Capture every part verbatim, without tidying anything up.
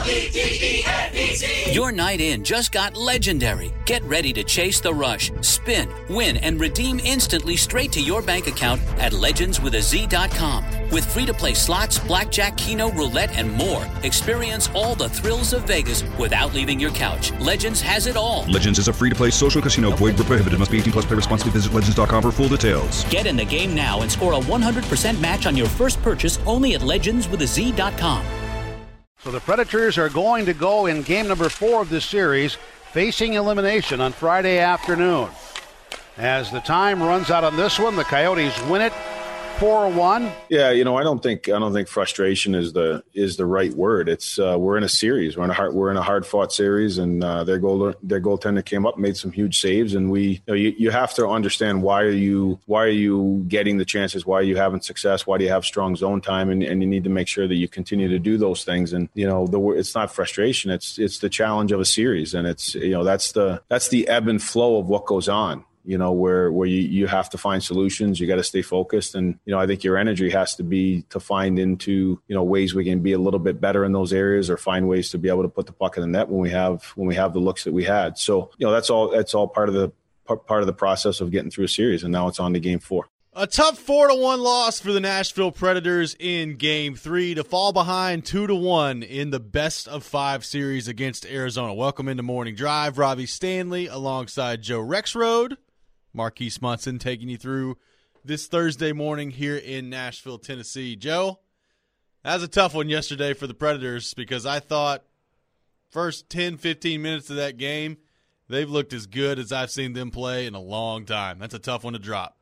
L E D E N E T. Your night in just got legendary. Get ready to chase the rush, spin, win, and redeem instantly straight to your bank account at legends with a z dot com. With free-to-play slots, blackjack, keno, roulette, and more, experience all the thrills of Vegas without leaving your couch. Legends has it all. Legends is a free-to-play social casino. Void where prohibited. Must be eighteen plus. Play responsibly. Visit legends dot com for full details. Get in the game now and score a one hundred percent match on your first purchase only at legends with a z dot com. So the Predators are going to go in game number four of this series, facing elimination on Friday afternoon. As the time runs out on this one, the Coyotes win it four one. Yeah, you know, I don't think I don't think frustration is the is the right word. It's uh, we're in a series. We're in a hard we're in a hard fought series, and uh, their goal their goaltender came up, made some huge saves, and we you know you, you have to understand why are you why are you getting the chances? Why are you having success? Why do you have strong zone time? And, and you need to make sure that you continue to do those things. And you know, the it's not frustration. It's it's the challenge of a series, and it's you know that's the that's the ebb and flow of what goes on. You know, where, where you, you have to find solutions, you got to stay focused. And, you know, I think your energy has to be to find into, you know, ways we can be a little bit better in those areas or find ways to be able to put the puck in the net when we have, when we have the looks that we had. So, you know, that's all, that's all part of the, part of the process of getting through a series. And now it's on to game four. A tough four to one loss for the Nashville Predators in game three to fall behind two to one in the best of five series against Arizona. Welcome into Morning Drive. Robbie Stanley alongside Joe Rexrode. Marquise Munson taking you through this Thursday morning here in Nashville, Tennessee. Joe, that was a tough one yesterday for the Predators because I thought first ten, fifteen minutes of that game, they've looked as good as I've seen them play in a long time. That's a tough one to drop.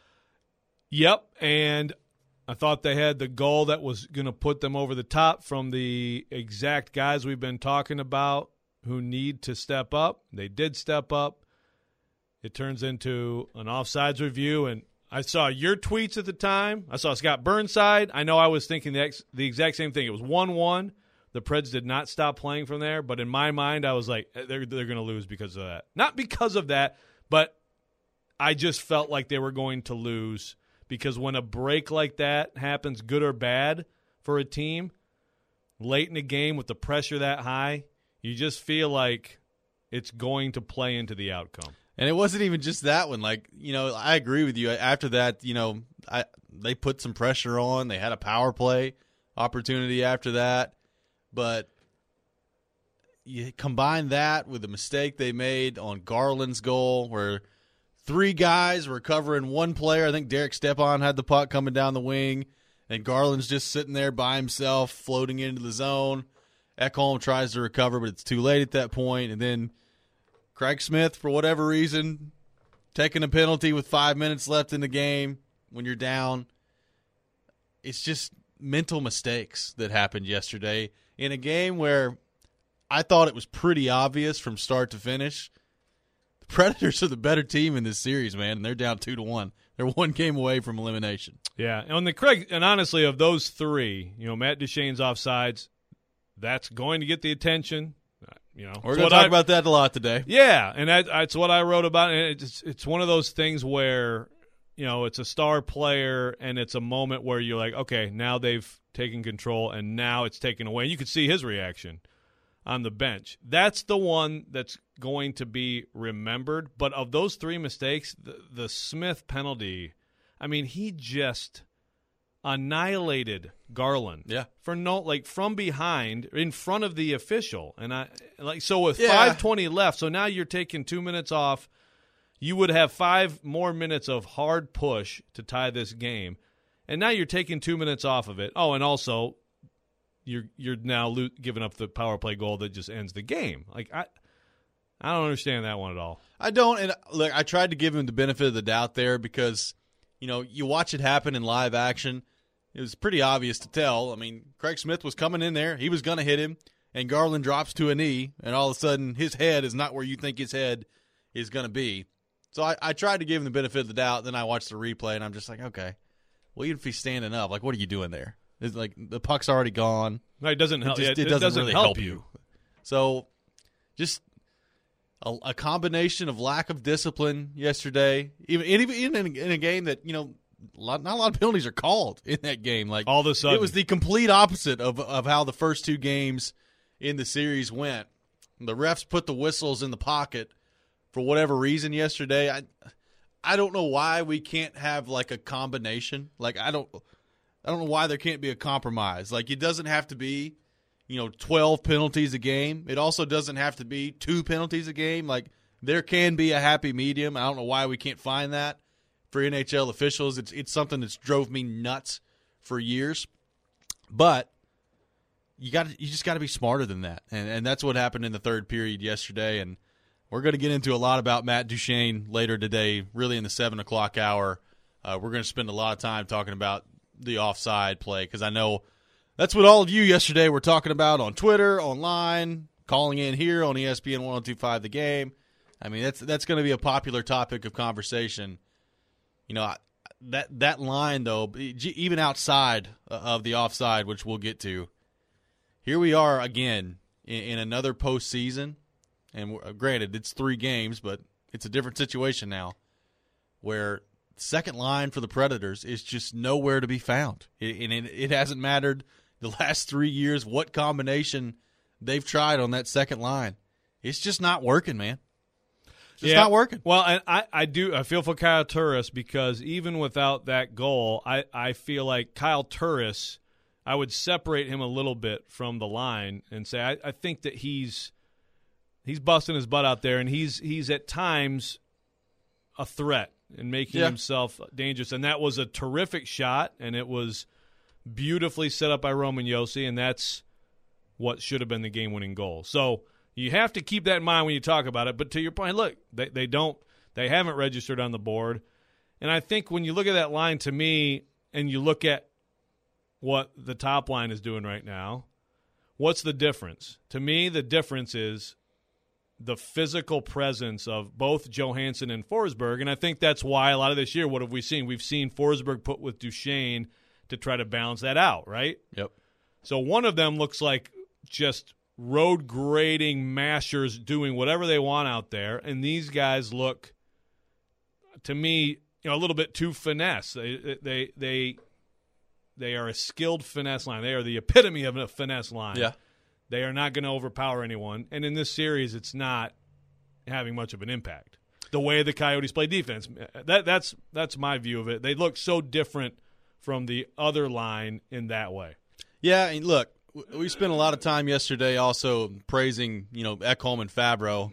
Yep, and I thought they had the goal that was going to put them over the top from the exact guys we've been talking about who need to step up. They did step up. It turns into an offsides review, and I saw your tweets at the time. I saw Scott Burnside. I know I was thinking the, ex- the exact same thing. It was one one. The Preds did not stop playing from there, but in my mind, I was like, they're, they're going to lose because of that. Not because of that, but I just felt like they were going to lose because when a break like that happens, good or bad, for a team, late in the game with the pressure that high, you just feel like it's going to play into the outcome. And it wasn't even just that one. Like, you know, I agree with you. After that, you know, I, they put some pressure on. They had a power play opportunity after that. But you combine that with the mistake they made on Garland's goal where three guys were covering one player. I think Derek Stepan had the puck coming down the wing, and Garland's just sitting there by himself floating into the zone. Ekholm tries to recover, but it's too late at that point. And then Craig Smith, for whatever reason, taking a penalty with five minutes left in the game when you're down. It's just mental mistakes that happened yesterday in a game where I thought it was pretty obvious from start to finish. The Predators are the better team in this series, man, and they're down two to one. They're one game away from elimination. Yeah, and on the Craig, and honestly, of those three, you know, Matt Duchene's offsides, that's going to get the attention. You know, we're going to talk I, about that a lot today. Yeah, and that, that's what I wrote about. And it's it's one of those things where, you know, it's a star player, and it's a moment where you're like, okay, now they've taken control, and now it's taken away. And you could see his reaction on the bench. That's the one that's going to be remembered. But of those three mistakes, the, the Smith penalty, I mean, he just annihilated Garland. Yeah. For no like from behind in front of the official. And I like so with yeah. five twenty left, so now you're taking two minutes off. You would have five more minutes of hard push to tie this game. And now you're taking two minutes off of it. Oh, and also you're you're now lo- giving up the power play goal that just ends the game. Like I I don't understand that one at all. I don't, and look, I tried to give him the benefit of the doubt there because, you know, you watch it happen in live action. It was pretty obvious to tell. I mean, Craig Smith was coming in there. He was going to hit him, and Garland drops to a knee, and all of a sudden his head is not where you think his head is going to be. So I, I tried to give him the benefit of the doubt. Then I watched the replay, and I'm just like, okay, well, even if he's standing up, like, what are you doing there? It's like the puck's already gone. No, it doesn't help. It, just, it, it doesn't, doesn't really help, help you. you. So just a, a combination of lack of discipline yesterday, even, even in, in a game that, you know, A lot, not a lot of penalties are called in that game. Like all of a sudden, it was the complete opposite of of how the first two games in the series went. The refs put the whistles in the pocket for whatever reason yesterday. I I don't know why we can't have like a combination. Like I don't I don't know why there can't be a compromise. Like it doesn't have to be, you know, twelve penalties a game. It also doesn't have to be two penalties a game. Like there can be a happy medium. I don't know why we can't find that for N H L officials. It's it's something that's drove me nuts for years. But you got you just got to be smarter than that. And and that's what happened in the third period yesterday. And we're going to get into a lot about Matt Duchene later today, really in the seven o'clock hour. Uh, we're going to spend a lot of time talking about the offside play because I know that's what all of you yesterday were talking about on Twitter, online, calling in here on E S P N one oh two point five The Game. I mean, that's that's going to be a popular topic of conversation. You know, that that line, though, even outside of the offside, which we'll get to, here we are again in, in another postseason. And granted, it's three games, but it's a different situation now where second line for the Predators is just nowhere to be found. It, and it, it hasn't mattered the last three years what combination they've tried on that second line. It's just not working, man. It's just yeah. not working. Well, and I, I do I feel for Kyle Turris because even without that goal, I, I feel like Kyle Turris, I would separate him a little bit from the line and say I, I think that he's he's busting his butt out there, and he's he's at times a threat and making yeah. himself dangerous. And that was a terrific shot, and it was beautifully set up by Roman Josi, and that's what should have been the game-winning goal. So you have to keep that in mind when you talk about it. But to your point, look, they, they don't, they haven't registered on the board. And I think when you look at that line, to me, and you look at what the top line is doing right now, what's the difference? To me, the difference is the physical presence of both Johansson and Forsberg, and I think that's why a lot of this year, what have we seen? We've seen Forsberg put with Duchene to try to balance that out, right? Yep. So one of them looks like just road grading mashers doing whatever they want out there, and these guys look, to me, you know, a little bit too finesse. They they they they are a skilled finesse line. They are the epitome of a finesse line. Yeah. They are not going to overpower anyone. And in this series, it's not having much of an impact. The way the Coyotes play defense, that, that's that's my view of it. They look so different from the other line in that way. Yeah, and look, we spent a lot of time yesterday also praising, you know, Ekholm and Fabro.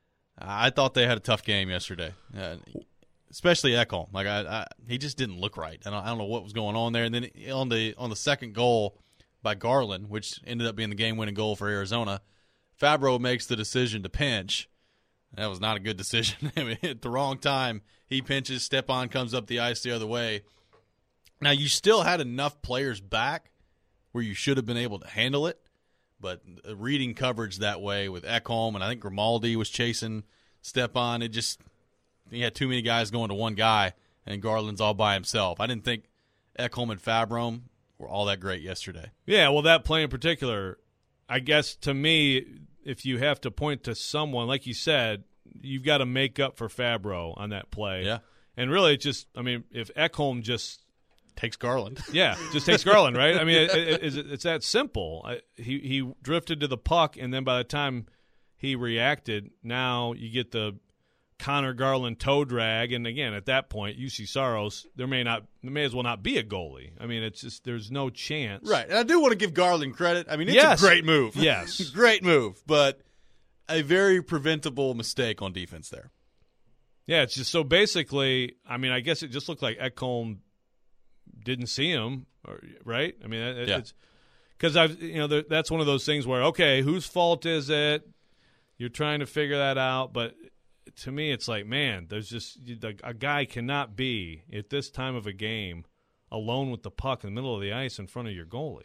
I thought they had a tough game yesterday, uh, especially Ekholm. Like I, I, he just didn't look right. I don't, I don't know what was going on there. And then on the on the second goal by Garland, which ended up being the game-winning goal for Arizona, Fabro makes the decision to pinch. That was not a good decision. I mean, at the wrong time, he pinches, Stepan comes up the ice the other way. Now, you still had enough players back where you should have been able to handle it, but reading coverage that way with Ekholm, and I think Grimaldi was chasing Stepan, it just – he had too many guys going to one guy, and Garland's all by himself. I didn't think Ekholm and Fabro were all that great yesterday. Yeah, well, that play in particular, I guess to me, if you have to point to someone, like you said, you've got to make up for Fabro on that play. Yeah. And really, it's just, I mean, if Ekholm just takes Garland. Yeah, just takes Garland, right? I mean, it, it, it's, it's that simple. I, he, he drifted to the puck, and then by the time he reacted, now you get the Connor Garland toe drag, and again at that point, U C Saros, there may not, there may as well not be a goalie. I mean, it's just there's no chance. Right, and I do want to give Garland credit. I mean, it's yes. a great move. Yes, great move, but a very preventable mistake on defense there. Yeah, it's just so basically. I mean, I guess it just looked like Ekholm didn't see him, or, right? I mean, it, yeah. it's because I've you know that's one of those things where okay, whose fault is it? You're trying to figure that out, but to me, it's like, man, there's just a guy cannot be at this time of a game alone with the puck in the middle of the ice in front of your goalie.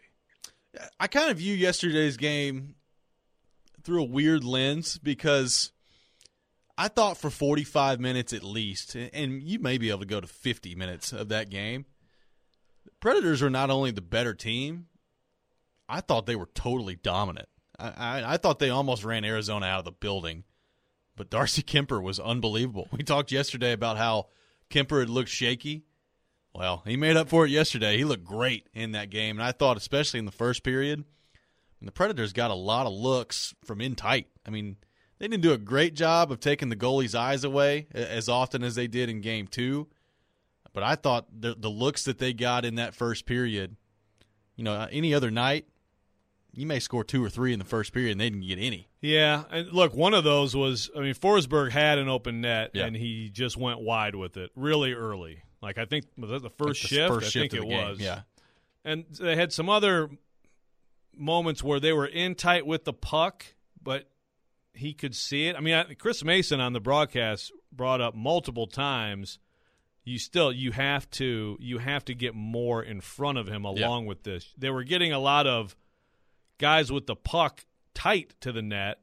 I kind of view yesterday's game through a weird lens because I thought for forty-five minutes at least, and you may be able to go to fifty minutes of that game, the Predators are not only the better team, I thought they were totally dominant. I, I, I thought they almost ran Arizona out of the building. But Darcy Kemper was unbelievable. We talked yesterday about how Kemper had looked shaky. Well, he made up for it yesterday. He looked great in that game. And I thought, especially in the first period, And the Predators got a lot of looks from in tight. I mean, they didn't do a great job of taking the goalie's eyes away as often as they did in game two. But I thought the, the looks that they got in that first period, you know, any other night, you may score two or three in the first period and they didn't get any. Yeah, and look, one of those was, I mean, Forsberg had an open net, yeah. and he just went wide with it really early. Like, I think, was that the first the shift? First I shift think of it the game. was. Yeah. And they had some other moments where they were in tight with the puck, but he could see it. I mean, Chris Mason on the broadcast brought up multiple times, you still, you have to, you have to get more in front of him along yeah. with this. They were getting a lot of guys with the puck tight to the net,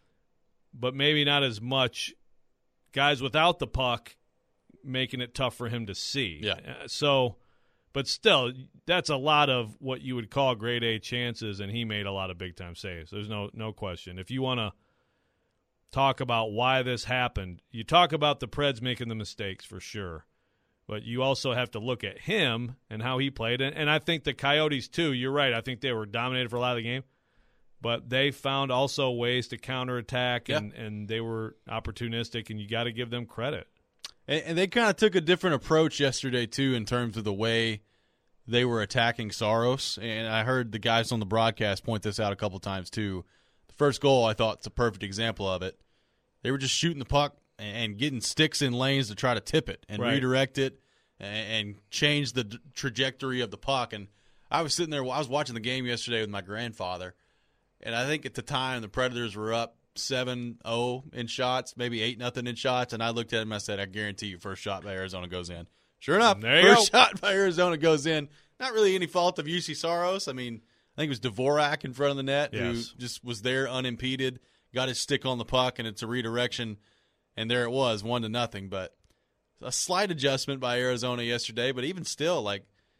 but maybe not as much guys without the puck making it tough for him to see. Yeah. Uh, so, but still, that's a lot of what you would call grade A chances, and he made a lot of big-time saves. There's no no question. If you want to talk about why this happened, you talk about the Preds making the mistakes for sure, but you also have to look at him and how he played. And, and I think the Coyotes, too, you're right. I think they were dominated for a lot of the game. But they found also ways to counterattack, and, yeah. and they were opportunistic, and you got to give them credit. And, and they kind of took a different approach yesterday, too, in terms of the way they were attacking Saros. And I heard the guys on the broadcast point this out a couple times, too. The first goal, I thought, is a perfect example of it. They were just shooting the puck and getting sticks in lanes to try to tip it and right. redirect it and, and change the d- trajectory of the puck. And I was sitting there, I was watching the game yesterday with my grandfather. And I think at the time the Predators were up seven oh in shots, maybe eight nothing in shots. And I looked at him and I said, I guarantee you first shot by Arizona goes in. Sure enough, there you first go. shot by Arizona goes in. Not really any fault of U C Saros. I mean, I think it was Dvorak in front of the net yes. who just was there unimpeded, got his stick on the puck, and it's a redirection. And there it was, one to nothing. But a slight adjustment by Arizona yesterday. But even still, like,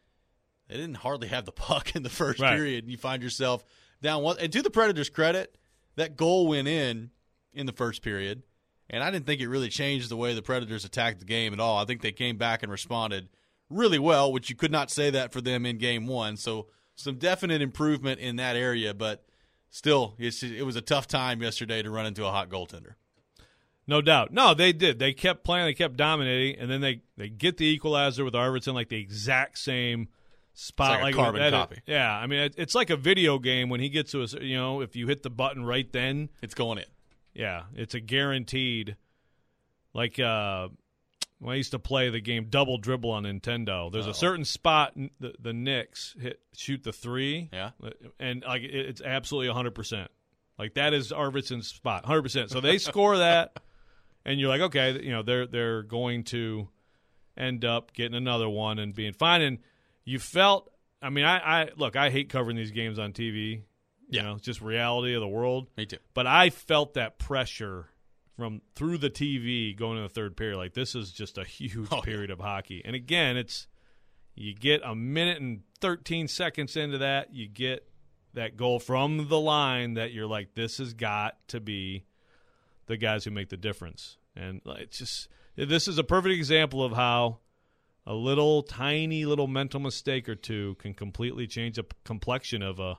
they didn't hardly have the puck in the first right. period. And you find yourself down one. And to the Predators' credit, that goal went in in the first period. And I didn't think it really changed the way the Predators attacked the game at all. I think they came back and responded really well, which you could not say that for them in game one. So some definite improvement in that area. But still, it's, it was a tough time yesterday to run into a hot goaltender. No doubt. No, they did. They kept playing. They kept dominating. And then they, they get the equalizer with Arvidsson, like the exact same spot. It's like a carbon that, copy. Yeah. I mean, it, it's like a video game when he gets to a, you know, if you hit the button right then. It's going in. Yeah. It's a guaranteed, like, uh, when I used to play the game Double Dribble on Nintendo, there's Uh-oh. a certain spot the, the Knicks hit, shoot the three. Yeah. And, like, it, it's absolutely one hundred percent. Like, that is Arvidsson's spot, one hundred percent. So they score that. And you're like, okay, you know, they're they're going to end up getting another one and being fine. And you felt, I mean, I, I look, I hate covering these games on T V. Yeah. You know, it's just reality of the world. Me too. But I felt that pressure from through the T V going in the third period. Like, this is just a huge oh, period yeah. of hockey. And again, it's you get a minute and thirteen seconds into that, you get that goal from the line that you're like, this has got to be the guys who make the difference. And it's just, this is a perfect example of how a little tiny little mental mistake or two can completely change the complexion of a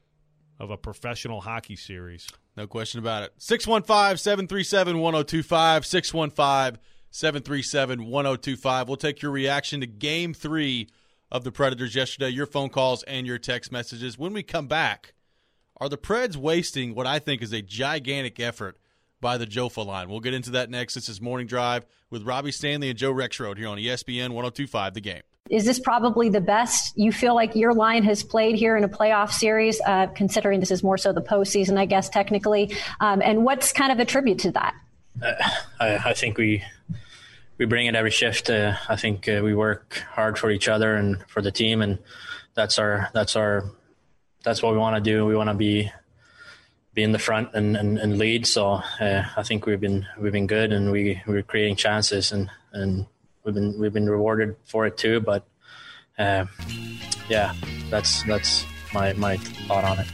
of a professional hockey series. No question about it. six one five, seven three seven, one oh two five, six one five, seven three seven, one oh two five. We'll take your reaction to game three of the Predators yesterday, your phone calls and your text messages. When we come back, are the Preds wasting what I think is a gigantic effort by the Jofa line? We'll get into that next. This is Morning Drive with Robbie Stanley and Joe Rexrode here on E S P N one oh two five The Game. Is this probably the best you feel like your line has played here in a playoff series, uh, considering this is more so the postseason, I guess, technically? Um, and what's kind of a tribute to that? Uh, I, I think we we bring it every shift. Uh, I think uh, we work hard for each other and for the team, and that's our that's our that's what we want to do. We want to be be in the front and, and, and lead. So uh, I think we've been we've been good, and we we're creating chances, and, and we've been we've been rewarded for it too. But uh, yeah, that's that's my my thought on it.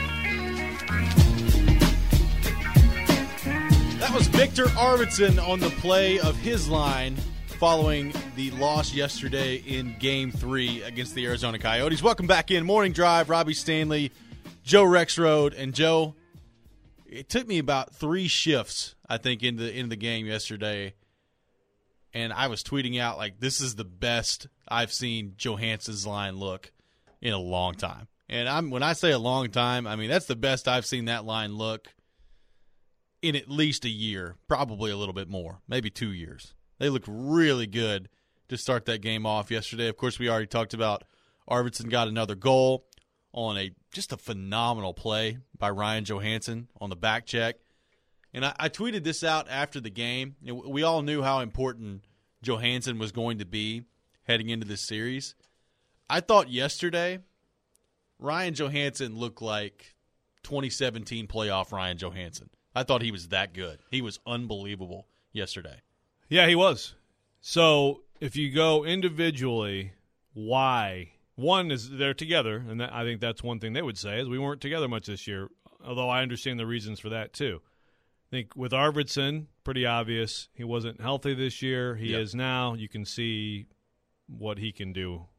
That was Victor Arvidsson on the play of his line following the loss yesterday in Game Three against the Arizona Coyotes. Welcome back in Morning Drive. Robbie Stanley, Joe Rexrode. And Joe, it took me about three shifts, I think, into the, into the game yesterday. And I was tweeting out, like, this is the best I've seen Johansson's line look in a long time. And I'm when I say a long time, I mean that's the best I've seen that line look in at least a year, probably a little bit more, maybe two years. They looked really good to start that game off yesterday. Of course, we already talked about Arvidsson got another goal on a just a phenomenal play by Ryan Johansson on the back check. And I, I tweeted this out after the game. We all knew how important Johansson was going to be heading into this series. I thought yesterday Ryan Johansson looked like twenty seventeen playoff Ryan Johansson. I thought he was that good. He was unbelievable yesterday. Yeah, he was. So if you go individually, why? One is they're together, and that, I think that's one thing they would say is we weren't together much this year, although I understand the reasons for that too. I think with Arvidsson, pretty obvious. He wasn't healthy this year. He yep. is now. You can see what he can do.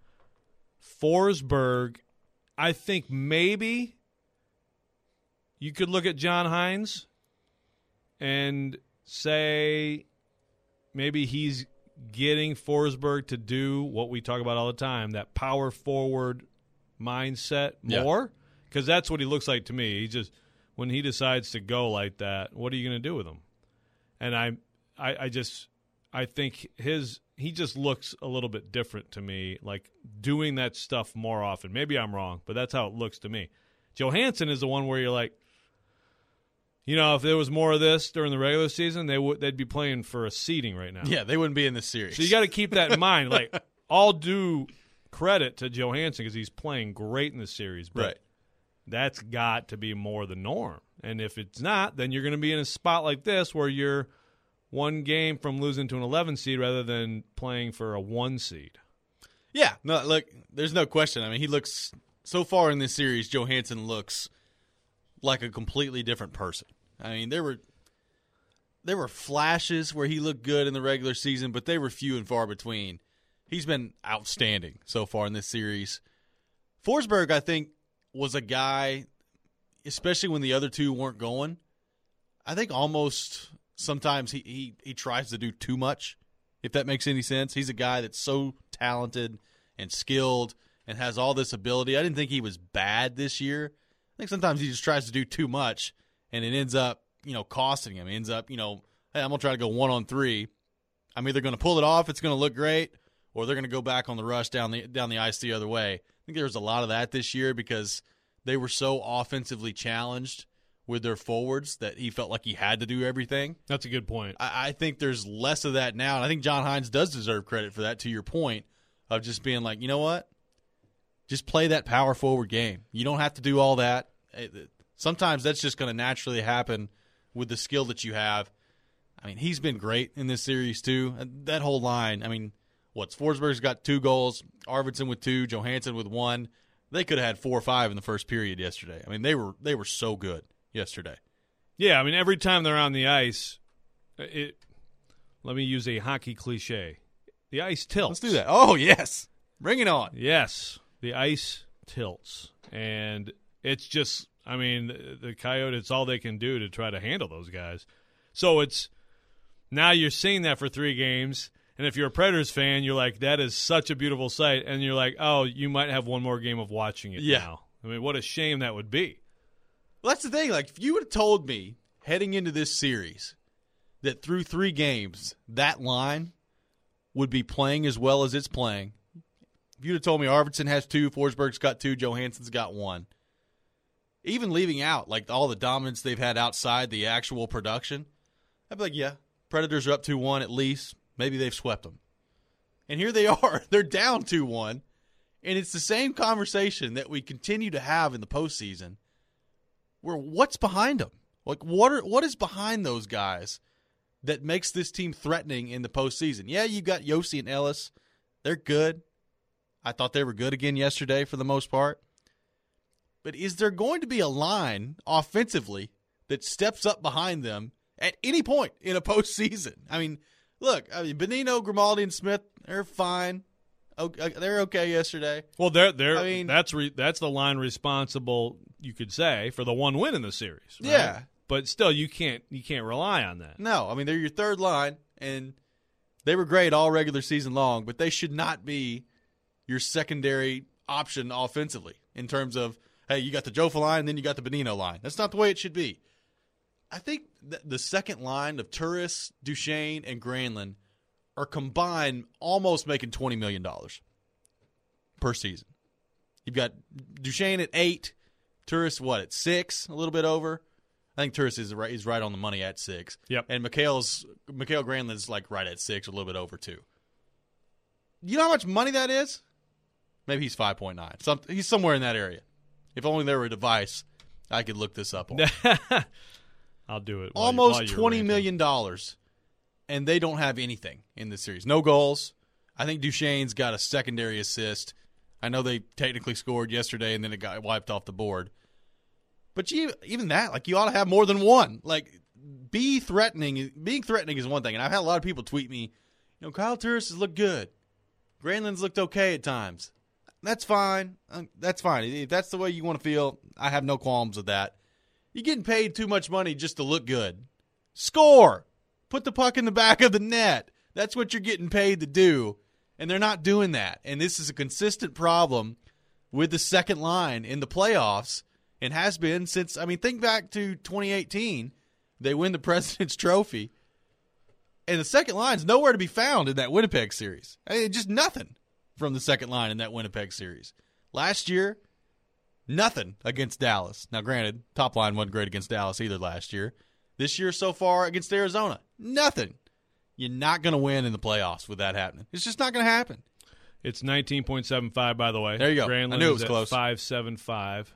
Forsberg, I think maybe you could look at John Hines and say maybe he's getting Forsberg to do what we talk about all the time, that power forward mindset more, because yeah. that's what he looks like to me. He just when he decides to go like that, what are you going to do with him? And I, I, I just, I think his he just looks a little bit different to me, like doing that stuff more often. Maybe I'm wrong, but that's how it looks to me. Johansson is the one where you're like, you know, if there was more of this during the regular season, they would they'd be playing for a seeding right now. Yeah, they wouldn't be in this series. So you got to keep that in mind. Like, all due credit to Johansson because he's playing great in this series, but right. that's got to be more the norm. And if it's not, then you're going to be in a spot like this where you're one game from losing to an eleven seed rather than playing for a one seed. Yeah, no, look, there's no question. I mean, he looks so far in this series. Johansson looks like a completely different person. I mean, there were there were flashes where he looked good in the regular season, but they were few and far between. He's been outstanding so far in this series. Forsberg, I think, was a guy, especially when the other two weren't going, I think almost sometimes he, he, he tries to do too much, if that makes any sense. He's a guy that's so talented and skilled and has all this ability. I didn't think he was bad this year. I think sometimes he just tries to do too much, and it ends up, you know, costing him. It ends up, you know, hey, I'm going to try to go one on three. I'm either going to pull it off, it's going to look great, or they're going to go back on the rush down the down the ice the other way. I think there was a lot of that this year because they were so offensively challenged with their forwards that he felt like he had to do everything. That's a good point. I, I think there's less of that now, and I think John Hines does deserve credit for that, to your point, of just being like, you know what? Just play that power forward game. You don't have to do all that. Sometimes that's just going to naturally happen with the skill that you have. I mean, he's been great in this series too. That whole line, I mean, what's Forsberg's got two goals, Arvidsson with two, Johansson with one. They could have had four or five in the first period yesterday. I mean, they were they were so good yesterday. Yeah, I mean, every time they're on the ice, it. Let me use a hockey cliche. The ice tilts. Let's do that. Oh, yes. Bring it on. Yes, the ice tilts. And it's just, I mean, the Coyotes, it's all they can do to try to handle those guys. So it's, now you're seeing that for three games. And if you're a Predators fan, you're like, that is such a beautiful sight. And you're like, oh, you might have one more game of watching it yeah. now. I mean, what a shame that would be. Well, that's the thing. Like, if you would have told me heading into this series that through three games, that line would be playing as well as it's playing, if you'd have told me Arvidsson has two, Forsberg's got two, Johansson's got one, even leaving out, like, all the dominance they've had outside the actual production, I'd be like, yeah, Predators are up two one at least. Maybe they've swept them. And here they are. They're down two one. And it's the same conversation that we continue to have in the postseason where what's behind them? Like, what are what is behind those guys that makes this team threatening in the postseason? Yeah, you got Yossi and Ellis. They're good. I thought they were good again yesterday for the most part. But is there going to be a line offensively that steps up behind them at any point in a postseason? I mean, look, I mean, Bonino, Grimaldi, and Smith, they're fine. Okay, they're okay yesterday. Well, they're they're I mean, that's re, that's the line responsible. you could say, for the one win in the series. Right? Yeah. But still, you can't you can't rely on that. No, I mean, they're your third line, and they were great all regular season long, but they should not be your secondary option offensively in terms of, hey, you got the Jofa line and then you got the Bonino line. That's not the way it should be. I think th- the second line of Turris, Duchesne, and Granlund are combined almost making twenty million dollars per season. You've got Duchesne at eight, Turris, what, at six, a little bit over? I think Turris is right, he's right on the money at six. Yep. And Mikhail's, Mikhail Granlund's like right at six, a little bit over two. You know how much money that is? Maybe he's five point nine. Some, he's somewhere in that area. If only there were a device I could look this up on. I'll do it. While Almost while twenty million dollars, and they don't have anything in this series. No goals. I think Duchesne's got a secondary assist. I know they technically scored yesterday, and then it got wiped off the board. But you, even that, like, you ought to have more than one. Like, be threatening. Being threatening is one thing, and I've had a lot of people tweet me, you know, Kyle Turris has looked good. Granlund's looked okay at times. That's fine. That's fine. If that's the way you want to feel, I have no qualms with that. You're getting paid too much money just to look good. Score. Put the puck in the back of the net. That's what you're getting paid to do, and they're not doing that. And this is a consistent problem with the second line in the playoffs. And has been since, I mean, think back to twenty eighteen. They win the President's Trophy. And the second line's nowhere to be found in that Winnipeg series. I mean, just nothing from the second line in that Winnipeg series. Last year, nothing against Dallas. Now, granted, top line wasn't great against Dallas either last year. This year so far against Arizona, nothing. You're not going to win in the playoffs with that happening. It's just not going to happen. It's nineteen point seven five, by the way. There you go. Granlund I knew it was is close. At five seven five.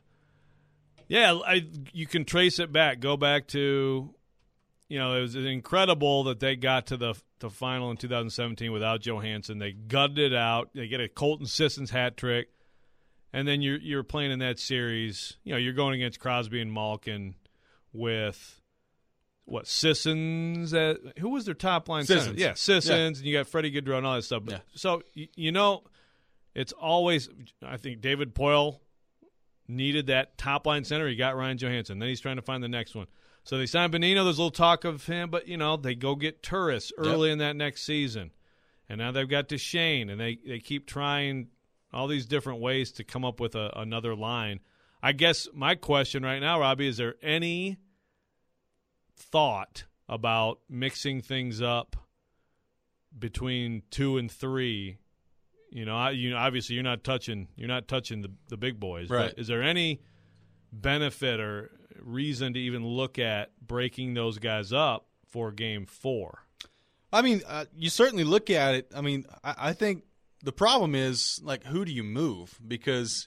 Yeah, I, you can trace it back. Go back to, you know, it was incredible that they got to the the final in two thousand seventeen without Johansson. They gutted it out. They get a Colton Sissons hat trick, and then you're you're playing in that series. You know, you're going against Crosby and Malkin with what Sissons? At, who was their top line Sissons. center? Yeah, Sissons, Yeah. and you got Freddie Gaudreau and all that stuff. Yeah. So you, you know, it's always. I think David Poile needed that top-line center. He got Ryan Johansson. Then he's trying to find the next one. So they signed Bonino. There's a little talk of him, but, you know, they go get Turris early yep. in that next season. And now they've got Duchesne, and they, they keep trying all these different ways to come up with a, another line. I guess my question right now, Robbie, is there any thought about mixing things up between two and three? You know, I, you know, obviously you're not touching you're not touching the, the big boys. Right. But is there any benefit or reason to even look at breaking those guys up for Game Four? I mean, uh, you certainly look at it. I mean, I, I think the problem is, like, who do you move? Because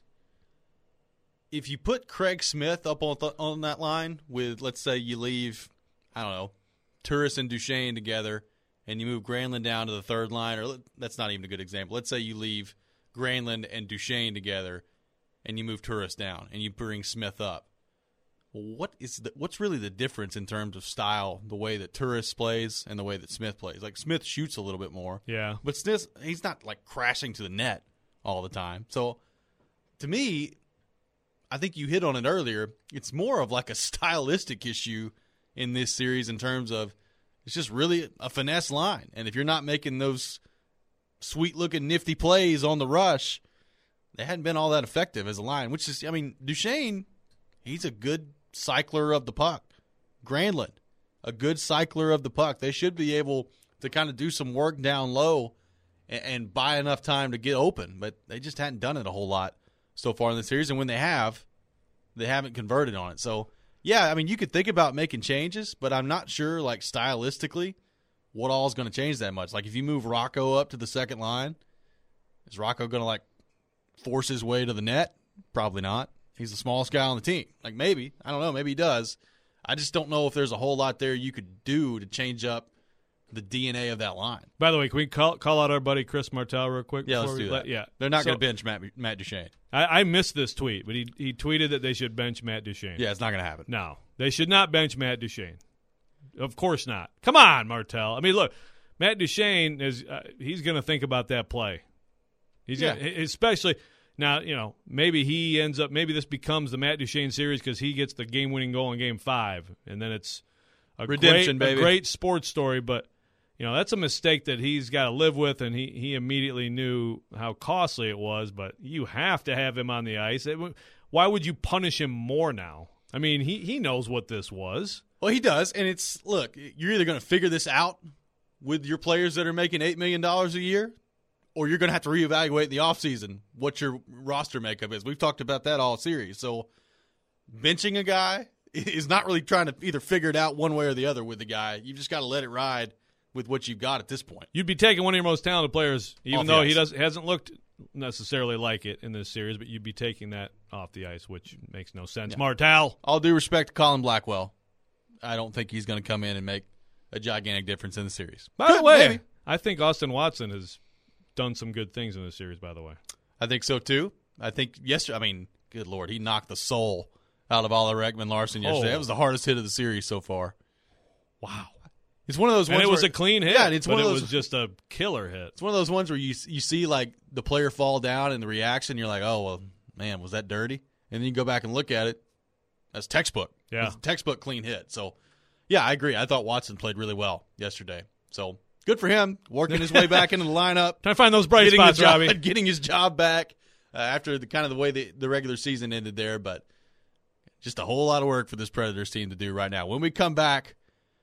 if you put Craig Smith up on th- on that line with, let's say, you leave, I don't know, Turris and Duchesne together, and you move Granlund down to the third line, or that's not even a good example. Let's say you leave Granlund and Duchesne together, and you move Turris down, and you bring Smith up. What is the, what's really the difference in terms of style, the way that Turris plays and the way that Smith plays? Like, Smith shoots a little bit more. Yeah. But Smith, he's not, like, crashing to the net all the time. So, to me, I think you hit on it earlier. It's more of like a stylistic issue in this series in terms of it's just really a finesse line. And if you're not making those sweet-looking, nifty plays on the rush, they hadn't been all that effective as a line, which is, I mean, Duchesne, he's a good cycler of the puck. Granlund, a good cycler of the puck. They should be able to kind of do some work down low and, and buy enough time to get open, but they just hadn't done it a whole lot so far in the series. And when they have, they haven't converted on it. So, yeah, I mean, you could think about making changes, but I'm not sure, like, stylistically, what all is going to change that much. Like, if you move Rocco up to the second line, is Rocco going to, like, force his way to the net? Probably not. He's the smallest guy on the team. Like, maybe. I don't know. Maybe he does. I just don't know if there's a whole lot there you could do to change up the D N A of that line. By the way, can we call, call out our buddy Chris Martel real quick? Yeah, let's do that. Let, yeah. They're not so, going to bench Matt, Matt Duchesne. I, I missed this tweet, but he he tweeted that they should bench Matt Duchesne. Yeah, it's not going to happen. No, they should not bench Matt Duchesne. Of course not. Come on, Martel. I mean, look, Matt Duchesne is uh, he's going to think about that play. He's yeah. gonna, especially Now, you know, maybe he ends up – maybe this becomes the Matt Duchene series because he gets the game-winning goal in Game five, and then it's a redemption, great, baby. A great sports story. But, you know, that's a mistake that he's got to live with, and he, he immediately knew how costly it was. But you have to have him on the ice. It, why would you punish him more now? I mean, he, he knows what this was. Well, he does, and it's – look, you're either going to figure this out with your players that are making eight million dollars a year, or you're going to have to reevaluate in the offseason what your roster makeup is. We've talked about that all series. So benching a guy is not really trying to either figure it out one way or the other with the guy. You've just got to let it ride with what you've got at this point. You'd be taking one of your most talented players, even off though he does, hasn't looked necessarily like it in this series, but you'd be taking that off the ice, which makes no sense. Yeah. Martel. All due respect to Colin Blackwell, I don't think he's going to come in and make a gigantic difference in the series. By Could, the way, maybe. I think Austin Watson has done some good things in this series, by the way. I think so, too. I think yesterday, I mean, good Lord, he knocked the soul out of Oliver Ekman-Larsson yesterday. Oh. That was the hardest hit of the series so far. Wow. It's one of those and ones it was where, a clean hit, yeah, and it's but one of it those, was just a killer hit. It's one of those ones where you you see, like, the player fall down and the reaction, you're like, oh, well, man, was that dirty? And then you go back and look at it. That's textbook. Yeah. It's a textbook clean hit. So, yeah, I agree. I thought Watson played really well yesterday. So, good for him, working his way back into the lineup. Trying to find those bright getting spots, job, Robbie. Getting his job back uh, after the kind of the way the, the regular season ended there. But just a whole lot of work for this Predators team to do right now. When we come back,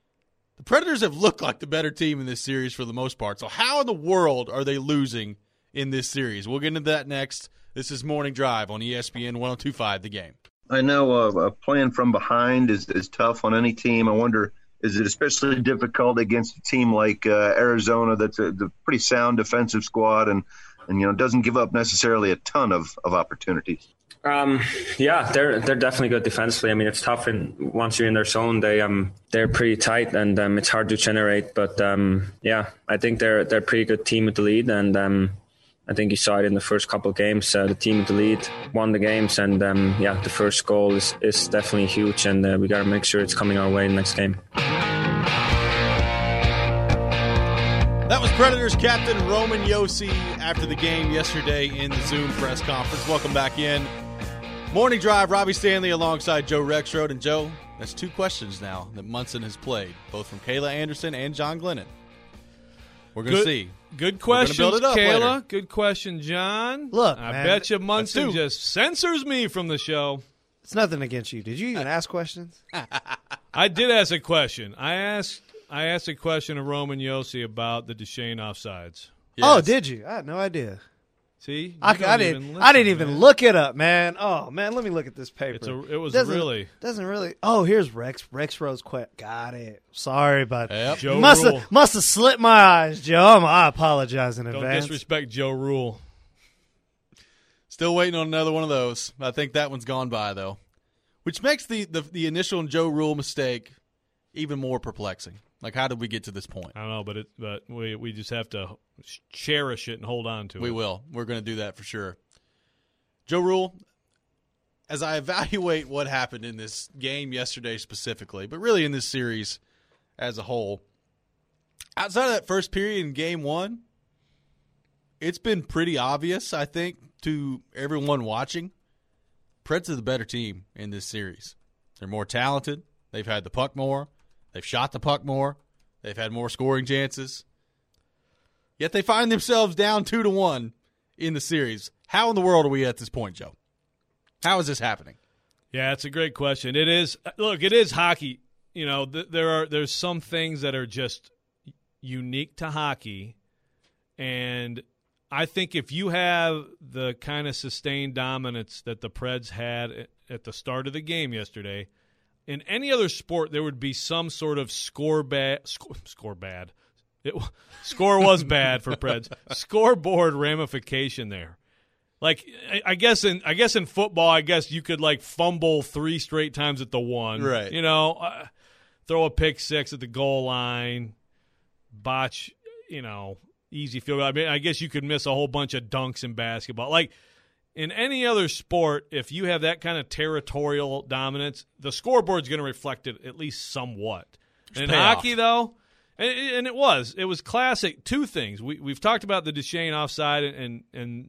the Predators have looked like the better team in this series for the most part. So how in the world are they losing in this series? We'll get into that next. This is Morning Drive on E S P N one oh two point five, The Game. I know uh, playing from behind is, is tough on any team. I wonder, is it especially difficult against a team like uh, Arizona that's a, a pretty sound defensive squad and, and you know doesn't give up necessarily a ton of, of opportunities? Um, yeah, they're they're definitely good defensively. I mean, it's tough, and once you're in their zone, they um they're pretty tight, and um, it's hard to generate. But um, yeah, I think they're they're a pretty good team with the lead, and um, I think you saw it in the first couple of games. Uh, the team with the lead won the games, and um, yeah, the first goal is is definitely huge, and uh, we got to make sure it's coming our way in the next game. That was Predators captain Roman Josi after the game yesterday in the Zoom press conference. Welcome back in. Morning Drive, Robbie Stanley alongside Joe Rexrode. And Joe, that's two questions now that Munson has played, both from Kayla Anderson and John Glennon. We're going to see. Good question, build it up Kayla. later. Good question, John. Look, I man, bet you Munson two. just censors me from the show. It's nothing against you. Did you even ask questions? I did ask a question. I asked I asked a question of Roman Josi about the Duchene offsides. Yes. Oh, did you? I had no idea. See, You I, don't I even didn't. listen, I didn't even man. look it up, man. Oh man, let me look at this paper. It's a, it was doesn't, really doesn't really. Oh, here's Rex. Rex Rose quit. Got it. Sorry about that. Yep. Joe must Rule. have must have slipped my eyes, Joe. I apologize in Don't advance. disrespect Joe Rule. Still waiting on another one of those. I think that one's gone by, though, which makes the, the, the initial Joe Rule mistake even more perplexing. Like, how did we get to this point? I don't know, but it, but we we just have to cherish it and hold on to it. We will. We're going to do that for sure. Joe Rule, as I evaluate what happened in this game yesterday specifically, but really in this series as a whole, outside of that first period in game one, it's been pretty obvious, I think, to everyone watching, Preds are the better team in this series. They're more talented. They've had the puck more. They've shot the puck more. They've had more scoring chances. Yet they find themselves down two to one in the series. How in the world are we at this point, Joe? How is this happening? Yeah, it's a great question. It is. Look, it is hockey. You know, th- there are there's some things that are just unique to hockey, and I think if you have the kind of sustained dominance that the Preds had at the start of the game yesterday, in any other sport there would be some sort of score bad score, score bad. It, score was bad for Preds. Scoreboard ramification there. Like I, I guess in I guess in football, I guess you could like fumble three straight times at the one. Right. You know, uh, throw a pick six at the goal line, botch. You know, easy field goal. I mean, I guess you could miss a whole bunch of dunks in basketball. Like in any other sport, if you have that kind of territorial dominance, the scoreboard's going to reflect it at least somewhat. And in hockey, though. And, and it was. It was classic. Two things. We, we've talked about the Duchene offside, and and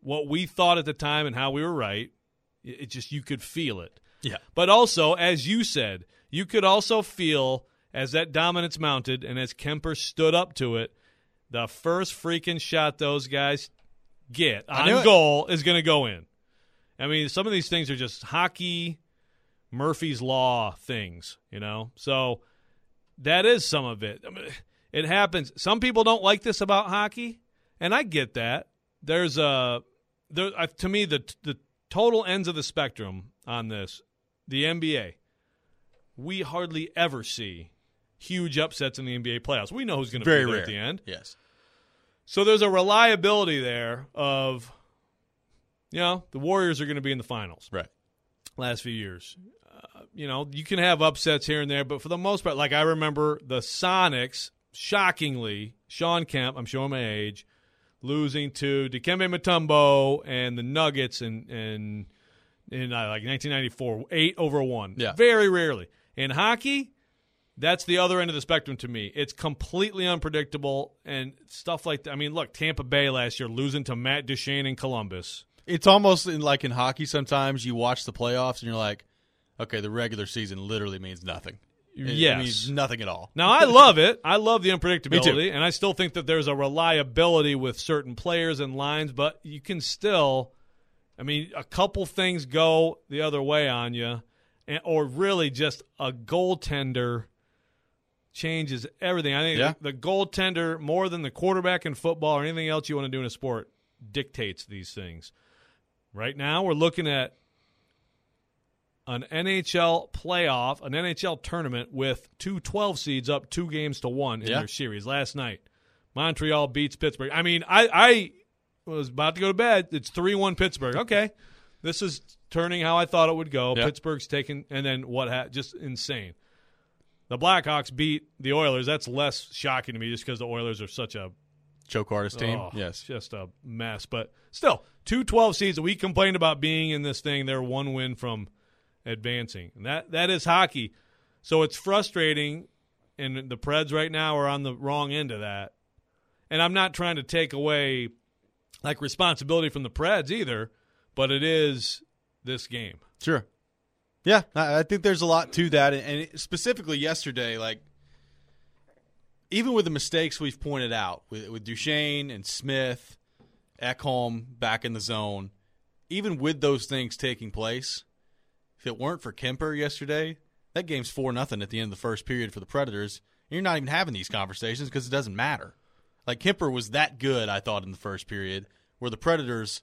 what we thought at the time and how we were right. It, it just, you could feel it. Yeah. But also, as you said, you could also feel as that dominance mounted and as Kemper stood up to it, the first freaking shot those guys get on goal is going to go in. I mean, some of these things are just hockey Murphy's Law things, you know? So that is some of it. I mean, it happens. Some people don't like this about hockey, and I get that. There's a there uh, to me the the total ends of the spectrum on this. The N B A, we hardly ever see huge upsets in the N B A playoffs. We know who's going to be there rare. at the end. Yes. So there's a reliability there of, you know, the Warriors are going to be in the finals. Right. Last few years. Uh, you know, you can have upsets here and there, but for the most part, like I remember the Sonics, shockingly, Sean Kemp, I'm showing my age, losing to Dikembe Mutombo and the Nuggets in, in, in uh, like nineteen ninety-four, eight over one. Yeah. Very rarely. In hockey, that's the other end of the spectrum to me. It's completely unpredictable and stuff like that. I mean, look, Tampa Bay last year losing to Matt Duchene in Columbus. It's almost in, like in hockey sometimes you watch the playoffs and you're like, okay, the regular season literally means nothing. It, yes. It means nothing at all. Now, I love it. I love the unpredictability. Me too. And I still think that there's a reliability with certain players and lines, but you can still, I mean, a couple things go the other way on you, and, or really just a goaltender changes everything. I think yeah. the, the goaltender, more than the quarterback in football or anything else you want to do in a sport, dictates these things. Right now, we're looking at an N H L playoff, an N H L tournament with two twelve seeds up two games to one in yeah. their series. Last night, Montreal beats Pittsburgh. I mean, I, I was about to go to bed. It's three one Pittsburgh. Okay, this is turning how I thought it would go. Yeah. Pittsburgh's taken, and then what? Ha- just insane. The Blackhawks beat the Oilers. That's less shocking to me just because the Oilers are such a choke artist team. Oh, yes. Just a mess. But still, two twelve seeds. We complained about being in this thing. They're one win from advancing. And that that is hockey. So it's frustrating, and the Preds right now are on the wrong end of that. And I'm not trying to take away like responsibility from the Preds either, but it is this game. Sure. Yeah, I think there's a lot to that. And specifically yesterday, like, even with the mistakes we've pointed out with, with Duchene and Smith, Ekholm back in the zone, even with those things taking place, if it weren't for Kemper yesterday, that game's four nothing at the end of the first period for the Predators. And you're not even having these conversations because it doesn't matter. Like, Kemper was that good, I thought, in the first period, where the Predators,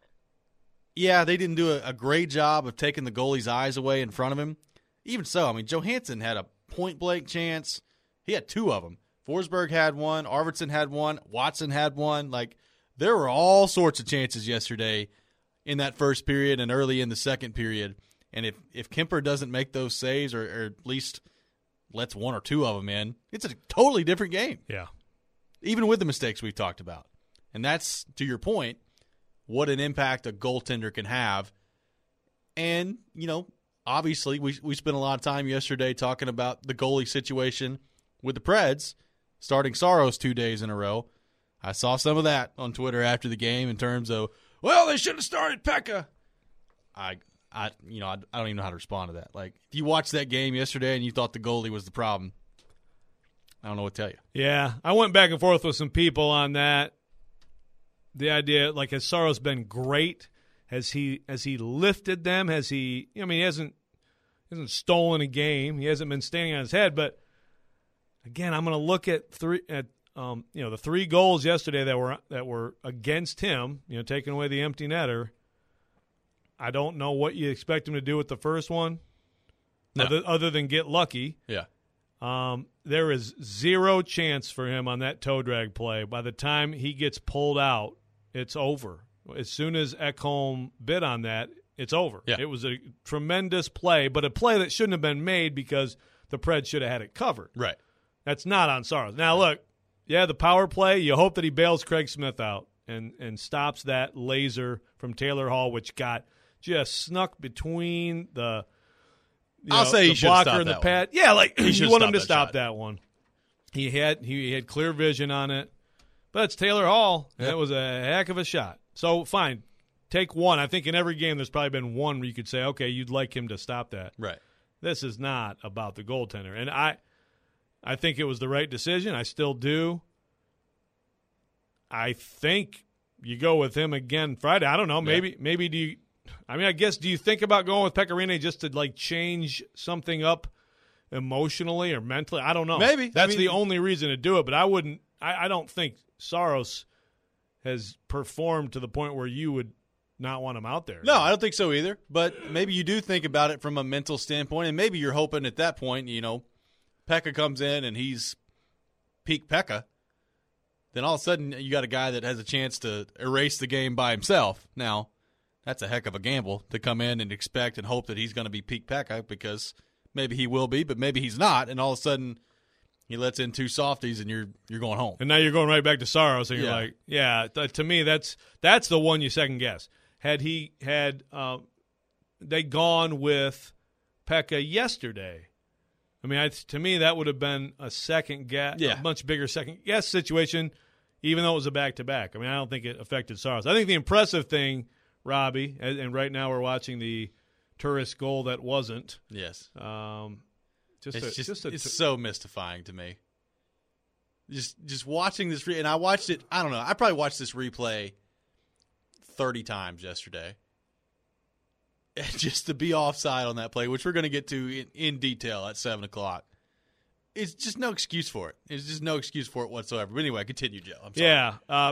yeah, they didn't do a, a great job of taking the goalie's eyes away in front of him. Even so, I mean, Johansson had a point-blank chance. He had two of them. Forsberg had one. Arvidsson had one. Watson had one. Like, there were all sorts of chances yesterday in that first period and early in the second period. And if, if Kemper doesn't make those saves or, or at least lets one or two of them in, it's a totally different game. Yeah. Even with the mistakes we've talked about. And that's, to your point, what an impact a goaltender can have. And, you know, obviously we we spent a lot of time yesterday talking about the goalie situation with the Preds, starting Saros two days in a row. I saw some of that on Twitter after the game in terms of, well, they should have started Pekka. I, I, you know, I, I don't even know how to respond to that. Like, if you watched that game yesterday and you thought the goalie was the problem, I don't know what to tell you. Yeah, I went back and forth with some people on that. The idea, like, has Saros been great? Has he has he lifted them? Has he? I mean, he hasn't hasn't stolen a game. He hasn't been standing on his head. But again, I'm going to look at three at um, you know the three goals yesterday that were that were against him. You know, taking away the empty netter. I don't know what you expect him to do with the first one, no. other, other than get lucky. Yeah. Um, there is zero chance for him on that toe drag play. By the time he gets pulled out, it's over. As soon as Ekholm bid on that, it's over. Yeah. It was a tremendous play, but a play that shouldn't have been made because the Preds should have had it covered. Right. That's not on Saros. Now, look, yeah, the power play, you hope that he bails Craig Smith out and, and stops that laser from Taylor Hall, which got just snuck between the – You I'll know, say he the should blocker stop and the that pad. one. Yeah, like He you want him to that stop shot. that one. He had he had clear vision on it, but it's Taylor Hall, and Yeah. it was a heck of a shot. So fine, take one. I think in every game there's probably been one where you could say, okay, you'd like him to stop that. Right. This is not about the goaltender. And I I think it was the right decision. I still do. I think you go with him again Friday. I don't know. Maybe yeah. maybe do you – I mean, I guess do you think about going with Pekka Rinne just to, like, change something up emotionally or mentally? I don't know. Maybe. That's I mean, the only reason to do it. But I wouldn't – I don't think Saros has performed to the point where you would not want him out there. No, I don't think so either. But maybe you do think about it from a mental standpoint, and maybe you're hoping at that point, you know, Pekka comes in and he's peak Pekka. Then all of a sudden you got a guy that has a chance to erase the game by himself. Now, that's a heck of a gamble to come in and expect and hope that he's going to be peak Pekka, because maybe he will be, but maybe he's not. And all of a sudden he lets in two softies and you're you're going home. And now you're going right back to Saros, and you're yeah. like, yeah, th- to me that's that's the one you second guess. Had he had uh, they gone with Pekka yesterday, I mean, I, to me that would have been a second guess, yeah. a much bigger second guess situation, even though it was a back-to-back. I mean, I don't think it affected Saros. I think the impressive thing, Robbie, and, and right now we're watching the Turris goal that wasn't. Yes. Um, just it's a, just, just a it's t- so mystifying to me. Just just watching this, re- and I watched it, I don't know, I probably watched this replay thirty times yesterday. And just to be offside on that play, which we're going to get to in, in detail at seven o'clock. It's just no excuse for it. It's just no excuse for it whatsoever. But anyway, continue, Joe. I'm sorry. Yeah. Uh,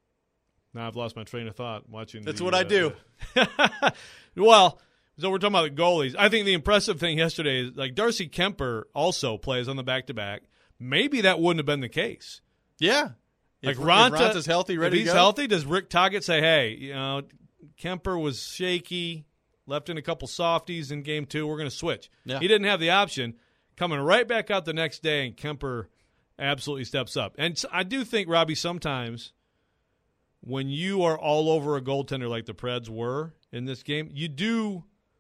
now I've lost my train of thought watching. That's the, what I do. Uh, well, so we're talking about the goalies. I think the impressive thing yesterday is, like, Darcy Kemper also plays on the back-to-back. Maybe that wouldn't have been the case. Yeah. Like if, Ronta, if Ronta's healthy, ready if he's to go. healthy, does Rick Tocchet say, hey, you know, Kemper was shaky, left in a couple softies in game two, we're going to switch. Yeah. He didn't have the option. Coming right back out the next day, and Kemper absolutely steps up. And I do think, Robbie, sometimes when you are all over a goaltender like the Preds were in this game, you do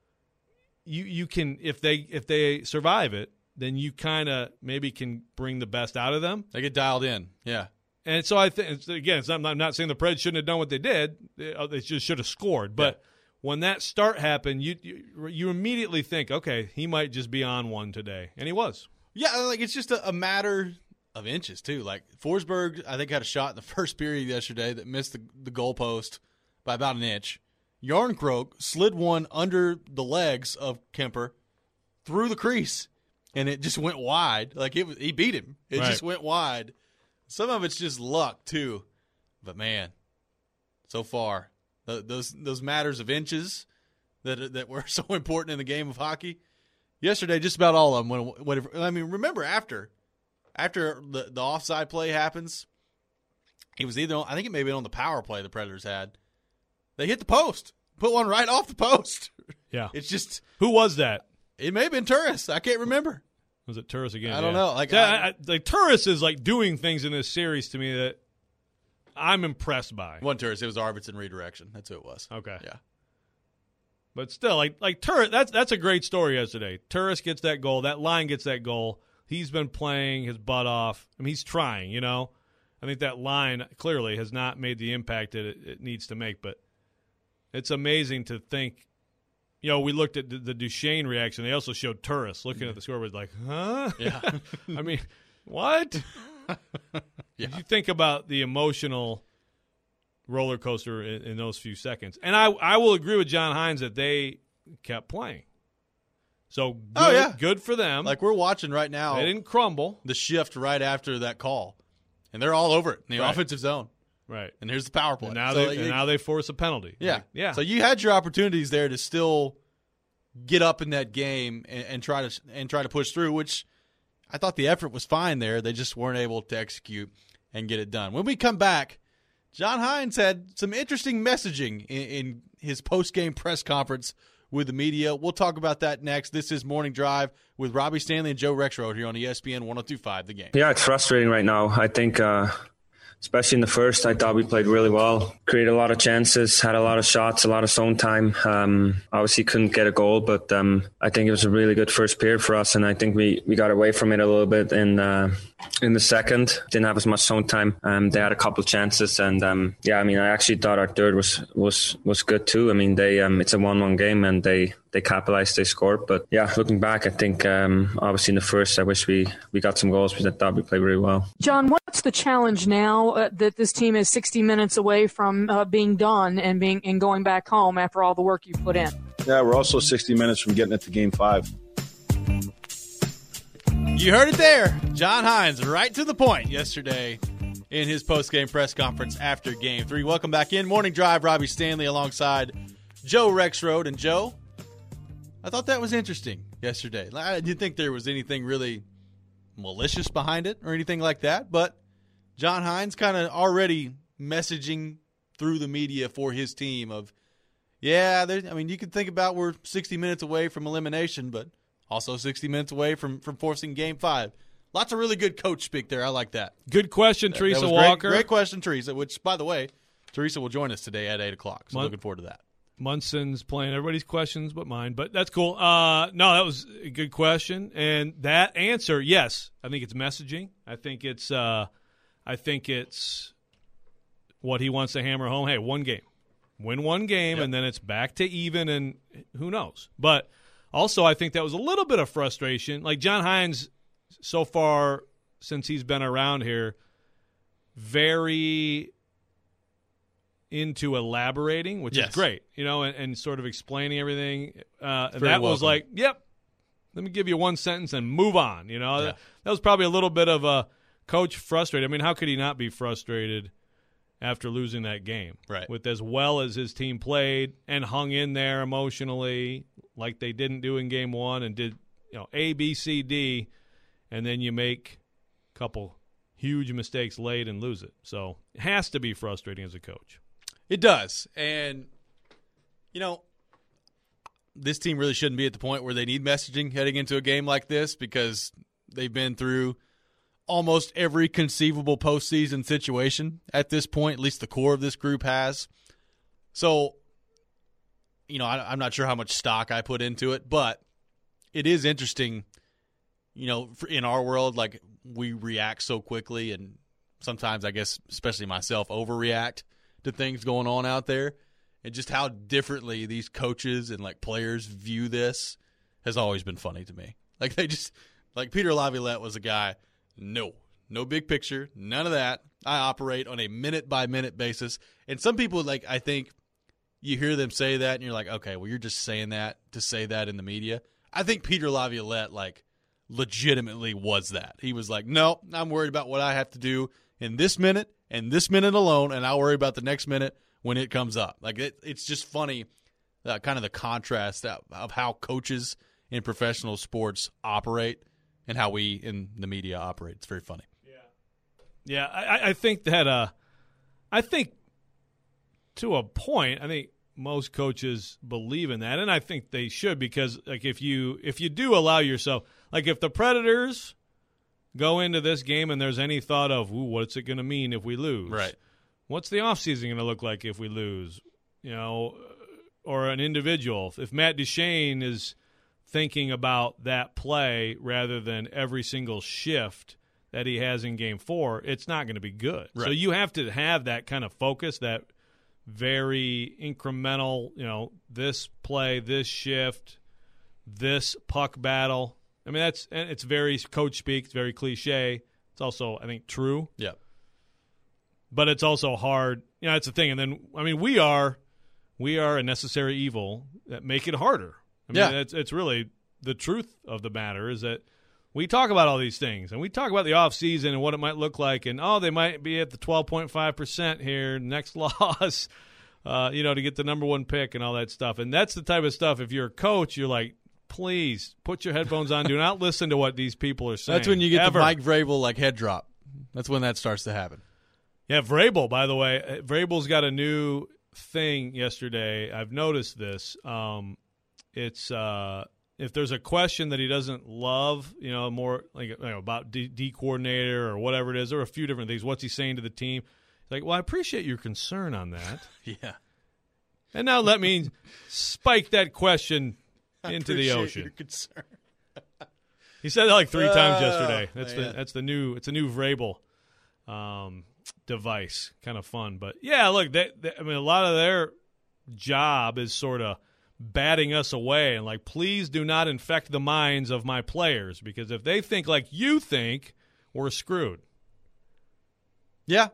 you you can if they if they survive it, then you kind of maybe can bring the best out of them. They get dialed in, yeah. And so I think, again, it's not, I'm not saying the Preds shouldn't have done what they did. They just should have scored. But yeah. when that start happened, you, you you immediately think, okay, he might just be on one today. And he was. Yeah, like it's just a, a matter of inches, too. Like Forsberg, I think, had a shot in the first period yesterday that missed the, the goalpost by about an inch. Yarncroke slid one under the legs of Kemper through the crease, and it just went wide. Like it, he beat him. It right. just went wide. Some of it's just luck, too. But, man, so far, those those matters of inches that that were so important in the game of hockey, yesterday, just about all of them. When, whatever, I mean, remember after after the, the offside play happens, it was either on, I think it may have been on the power play the Predators had. They hit the post, put one right off the post. Yeah. It's just. Who was that? It may have been Turris. I can't remember. Was it Turris again? I don't yeah. know. Like, so I, I, like Turris is like doing things in this series to me that I'm impressed by. One Turris, it was Arvidsson redirection. That's who it was. Okay. Yeah. But still, like like Turris, that's that's a great story yesterday. Turris gets that goal. That line gets that goal. He's been playing his butt off. I mean, he's trying, you know. I think that line clearly has not made the impact that it, it needs to make. But it's amazing to think. You know, we looked at the, the Duchesne reaction. They also showed Turris looking yeah. at the scoreboard like, huh? Yeah. I mean, what? Yeah. Did you think about the emotional roller coaster in, in those few seconds? And I, I will agree with John Hines that they kept playing. So good, oh, yeah. good for them. Like we're watching right now. They didn't crumble. The shift right after that call. And they're all over it in the right. offensive zone. Right. And here's the power play. And now, so they, like, and now they force a penalty. Yeah. Like, yeah. So you had your opportunities there to still get up in that game and, and try to and try to push through, which I thought the effort was fine there. They just weren't able to execute and get it done. When we come back, John Hines had some interesting messaging in, in his post-game press conference with the media. We'll talk about that next. This is Morning Drive with Robbie Stanley and Joe Rexrode here on E S P N one oh two point five The Game. Yeah, it's frustrating right now. I think uh, especially in the first, I thought we played really well. Created a lot of chances, had a lot of shots, a lot of zone time. Um, obviously couldn't get a goal, but um, I think it was a really good first period for us, and I think we, we got away from it a little bit in uh, in the second. Didn't have as much zone time. Um, they had a couple of chances, and um, yeah, I mean, I actually thought our third was was was good too. I mean, they um, it's a one-one game, and they they capitalized, they scored. But yeah, looking back, I think um, obviously in the first, I wish we, we got some goals because I thought we played really well. John, what's the challenge now uh, that this team is sixty minutes away from uh, being done and being and going back home after all the work you've put in? Yeah, we're also sixty minutes from getting it to game five. You heard it there. John Hynes, right to the point yesterday in his post-game press conference after game three. Welcome back in. Morning Drive, Robbie Stanley alongside Joe Rexrode. And Joe, I thought that was interesting yesterday. I didn't think there was anything really malicious behind it or anything like that, but John Hynes kind of already messaging through the media for his team of, yeah, I mean, you can think about we're sixty minutes away from elimination, but also sixty minutes away from, from forcing game five. Lots of really good coach speak there. I like that. Good question, that, Teresa that Walker. Great, great question, Teresa, which, by the way, Teresa will join us today at eight o'clock, so Mun- looking forward to that. Munson's playing everybody's questions but mine, but that's cool. Uh, no, that was a good question, and that answer, yes, I think it's messaging. I think it's, uh, I think it's what he wants to hammer home. Hey, one game, win one game, yep. And then it's back to even, and who knows? But also, I think that was a little bit of frustration. Like John Hynes, so far since he's been around here, very into elaborating, which yes. is great, you know, and, and sort of explaining everything. Uh, and that welcome. was like, yep, let me give you one sentence and move on. You know, yeah. that, that was probably a little bit of a coach frustrated. I mean, how could he not be frustrated after losing that game? Right. With as well as his team played and hung in there emotionally like they didn't do in game one and did, you know, A, B, C, D, and then you make a couple huge mistakes late and lose it. So it has to be frustrating as a coach. It does. And, you know, this team really shouldn't be at the point where they need messaging heading into a game like this because they've been through almost every conceivable postseason situation at this point, at least the core of this group has. So, you know, I, I'm not sure how much stock I put into it, but it is interesting, you know, in our world, like we react so quickly and sometimes, I guess, especially myself, overreact to things going on out there, and just how differently these coaches and like players view this has always been funny to me. Like they just like Peter Laviolette was a guy, no, no big picture, none of that. I operate on a minute by minute basis. And some people, like, I think you hear them say that and you're like, okay, well, you're just saying that to say that in the media. I think Peter Laviolette like legitimately was that. He was like, no, I'm worried about what I have to do in this minute and this minute alone, and I'll worry about the next minute when it comes up. Like it, it's just funny, uh, kind of the contrast of, of how coaches in professional sports operate and how we in the media operate. It's very funny. Yeah, yeah. I, I think that. Uh, I think to a point, I think most coaches believe in that, and I think they should because, like, if you if you do allow yourself, like, if the Predators go into this game and there's any thought of, ooh, what's it going to mean if we lose? Right. What's the offseason going to look like if we lose? You know, or an individual. If Matt Duchene is thinking about that play rather than every single shift that he has in game four, it's not going to be good. Right. So you have to have that kind of focus, that very incremental, you know, this play, this shift, this puck battle. I mean, that's it's very coach speak. It's very cliche. It's also, I think, true. Yeah. But it's also hard. You know, that's the thing. And then, I mean, we are we are a necessary evil that make it harder. I mean, yeah. it's it's really the truth of the matter is that we talk about all these things, and we talk about the offseason and what it might look like, and, oh, they might be at the twelve point five percent here, next loss, uh, you know, to get the number one pick and all that stuff. And that's the type of stuff, if you're a coach, you're like, please put your headphones on. Do not listen to what these people are saying. That's when you get ever. the Mike Vrabel like head drop. That's when that starts to happen. Yeah, Vrabel, by the way, Vrabel's got a new thing yesterday. I've noticed this. Um, it's uh, if there's a question that he doesn't love, you know, more like you know, about D, D coordinator or whatever it is, or a few different things, what's he saying to the team? He's like, well, I appreciate your concern on that. Yeah. And now let me spike that question I into the appreciate ocean. Your concern. He said that like three Oh, times yesterday. That's man. the that's the new it's a new Vrabel um, device. Kind of fun, but yeah, look, they, they, I mean, a lot of their job is sort of batting us away and like, please do not infect the minds of my players, because if they think like you think, we're screwed. Yeah,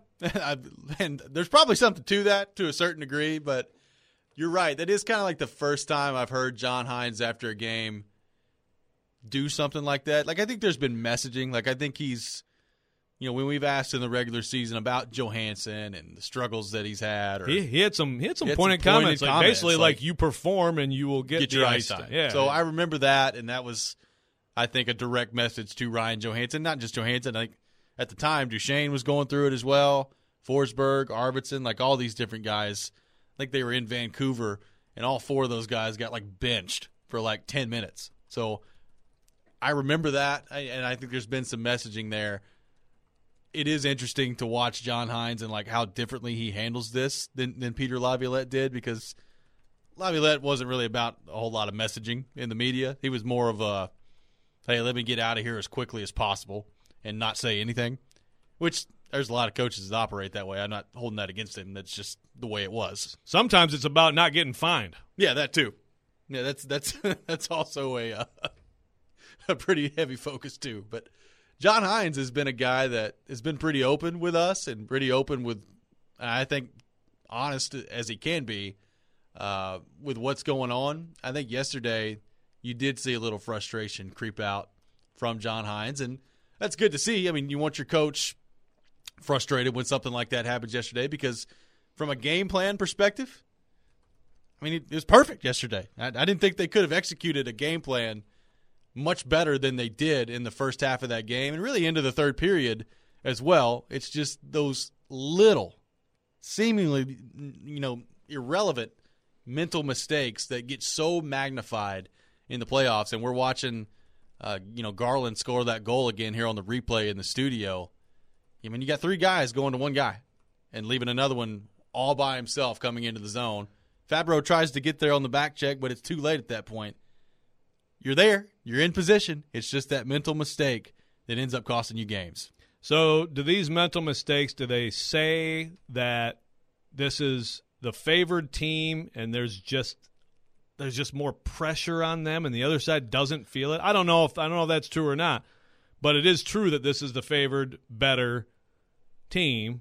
and there's probably something to that to a certain degree, but you're right. That is kind of like the first time I've heard John Hines after a game do something like that. Like, I think there's been messaging. Like, I think he's, you know, when we've asked in the regular season about Johansson and the struggles that he's had. Or He, he had some he had some he had pointed some pointed comments, like comments, basically like, like you perform and you will get, get the your ice ice time. time. Yeah. So I remember that, and that was, I think, a direct message to Ryan Johansson. Not just Johansson. Like, at the time, Duchesne was going through it as well. Forsberg, Arvidsson, like all these different guys. I think they were in Vancouver, and all four of those guys got like benched for like ten minutes. So I remember that, and I think there's been some messaging there. It is interesting to watch John Hines and like how differently he handles this than, than Peter Laviolette did, because Laviolette wasn't really about a whole lot of messaging in the media. He was more of a, hey, let me get out of here as quickly as possible and not say anything, which there's a lot of coaches that operate that way. I'm not holding that against him. That's just the way it was. Sometimes it's about not getting fined. Yeah, that too. Yeah, that's that's that's also a uh, a pretty heavy focus too. But John Hines has been a guy that has been pretty open with us and pretty open with, I think, honest as he can be uh, with what's going on. I think yesterday you did see a little frustration creep out from John Hines, and that's good to see. I mean, you want your coach frustrated when something like that happens yesterday, because from a game plan perspective, I mean, it, it was perfect yesterday. I, I didn't think they could have executed a game plan much better than they did in the first half of that game and really into the third period as well. It's just those little, seemingly, you know, irrelevant mental mistakes that get so magnified in the playoffs. And we're watching, uh, you know, Garland score that goal again here on the replay in the studio. I mean, you got three guys going to one guy and leaving another one all by himself coming into the zone. Fabro tries to get there on the back check, but it's too late at that point. You're there. You're in position. It's just that mental mistake that ends up costing you games. So do these mental mistakes, do they say that this is the favored team and there's just there's just more pressure on them and the other side doesn't feel it? I don't know if I don't know if that's true or not, but it is true that this is the favored, better team,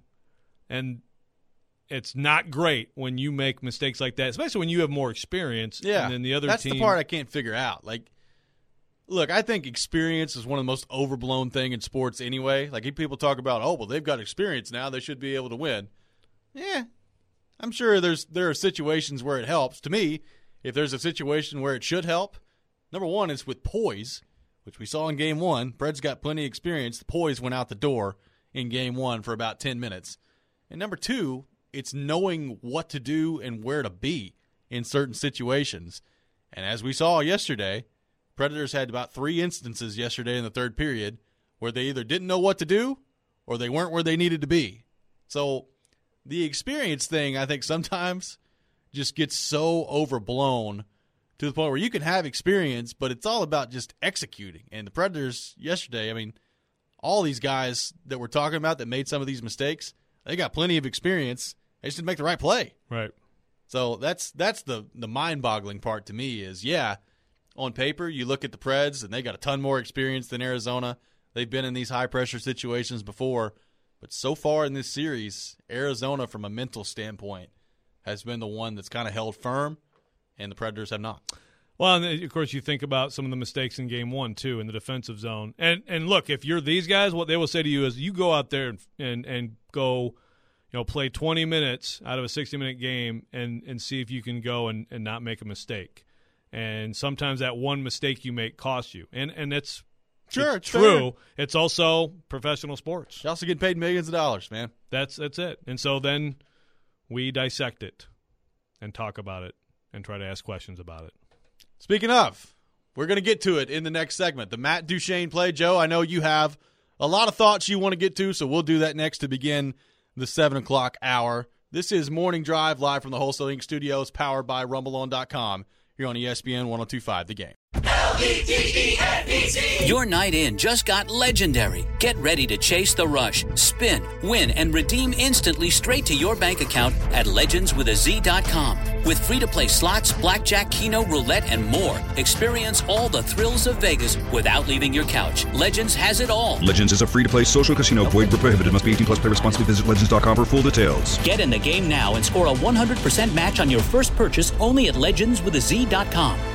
and it's not great when you make mistakes like that, especially when you have more experience. Yeah, and then the other that's team. the part I can't figure out. Like, look, I think experience is one of the most overblown thing in sports anyway. Like, people talk about, oh, well, they've got experience now, they should be able to win. Yeah, I'm sure there's there are situations where it helps. To me, if there's a situation where it should help, number one, it's with poise, which we saw in game one. Fred's got plenty of experience. The poise went out the door in game one for about ten minutes. And number two, it's knowing what to do and where to be in certain situations. And as we saw yesterday, Predators had about three instances yesterday in the third period where they either didn't know what to do or they weren't where they needed to be. So the experience thing, I think, sometimes just gets so overblown to the point where you can have experience, but it's all about just executing. And the Predators yesterday, I mean, all these guys that we're talking about that made some of these mistakes, they got plenty of experience. They just didn't make the right play. Right. So that's that's the, the mind-boggling part to me is, yeah, on paper you look at the Preds, and they got a ton more experience than Arizona. They've been in these high-pressure situations before. But so far in this series, Arizona, from a mental standpoint, has been the one that's kind of held firm, and the Predators have not. Well, and of course, you think about some of the mistakes in game one, too, in the defensive zone. And and look, if you're these guys, what they will say to you is you go out there and and, and go, you know, play twenty minutes out of a sixty-minute game and, and see if you can go and, and not make a mistake. And sometimes that one mistake you make costs you. And and it's, sure, it's it's true. fair. It's also professional sports. You also get paid millions of dollars, man. That's That's it. And so then we dissect it and talk about it and try to ask questions about it. Speaking of, we're going to get to it in the next segment. The Matt Duchene play. Joe, I know you have a lot of thoughts you want to get to, so we'll do that next to begin the seven o'clock hour. This is Morning Drive live from the Wholesale Incorporated studios, powered by rumble on dot com, here on E S P N one oh two point five The Game. L E D E N E T. Your night in just got legendary. Get ready to chase the rush, spin, win, and redeem instantly straight to your bank account at legends with a z dot com. With free-to-play slots, blackjack, keno, roulette, and more, experience all the thrills of Vegas without leaving your couch. Legends has it all. Legends is a free-to-play social casino. Void where prohibited. Must be eighteen plus. Play responsibly. Visit legends dot com for full details. Get in the game now and score a one hundred percent match on your first purchase only at legends with a z dot com.